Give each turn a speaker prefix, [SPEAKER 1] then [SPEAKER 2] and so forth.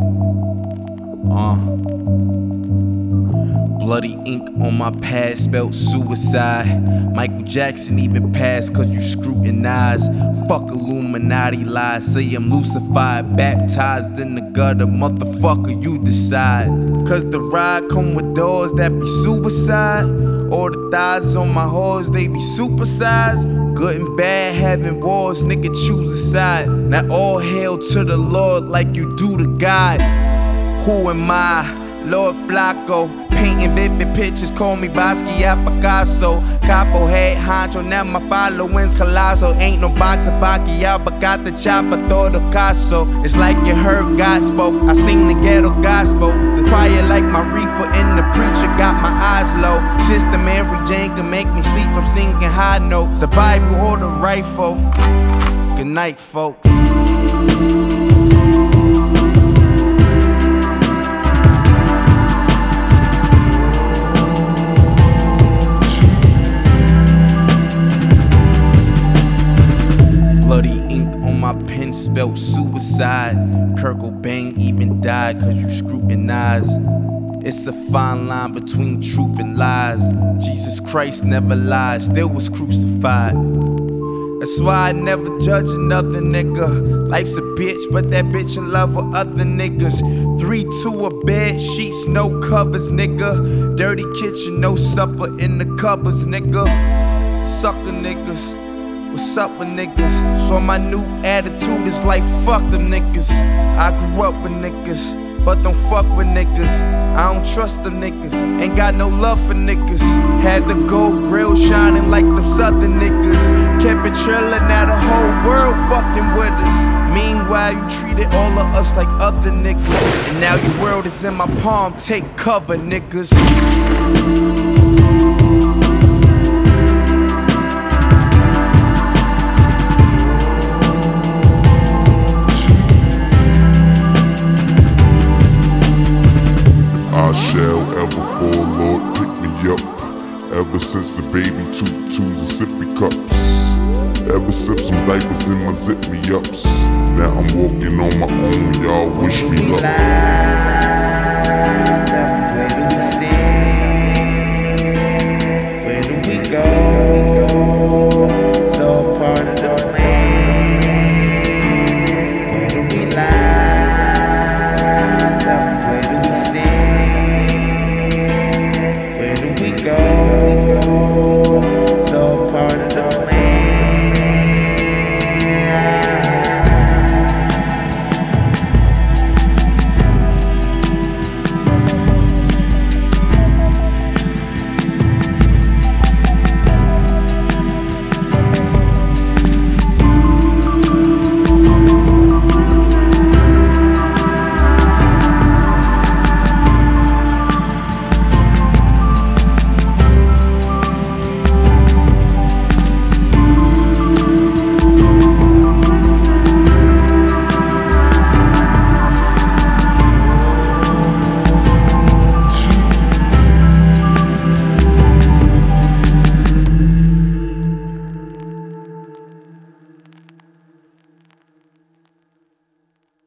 [SPEAKER 1] Bloody ink on my pad spelled suicide. Michael Jackson even passed cause you scrutinize. Fuck Illuminati lies, say I'm Lucified. Baptized in the gutter, motherfucker, you decide. Cause the ride come with doors that be suicide. Or the thighs on my horse, they be supersized. Good and bad having wars, nigga choose a side. Now all hail to the Lord like you do to God. Who am I? Lord Flacco, painting vivid pictures, call me Basquiat Picasso. Capo head honcho, now my following's colossal. Ain't no boxer Pacquiao, but got the chopper, todo caso. It's like you heard God spoke, I sing the ghetto gospel. The choir like my reefer and the preacher got my eyes low. Sister Mary Jane can make me sleep from singing high notes. The Bible or the rifle. Good night, folks. Bloody ink on my pen spelled suicide. Kurt Cobain even died cause you scrutinize. It's a fine line between truth and lies. Jesus Christ never lied, still was crucified. That's why I never judge another nigga. Life's a bitch, but that bitch in love with other niggas. 3-2 a bed, sheets, no covers, nigga. Dirty kitchen, no supper in the cupboards, nigga. Sucker niggas. What's up with niggas? So my new attitude is like fuck them niggas. I grew up with niggas, but don't fuck with niggas. I don't trust them niggas, ain't got no love for niggas. Had the gold grill shining like them southern niggas. Kept it trillin', now the whole world fucking with us. Meanwhile you treated all of us like other niggas. And now your world is in my palm, take cover niggas.
[SPEAKER 2] I shall ever fall, Lord, pick me up. Ever since the baby tutus and sippy cups. Ever since some diapers in my zip me ups. Now I'm walking on my own, y'all wish me luck.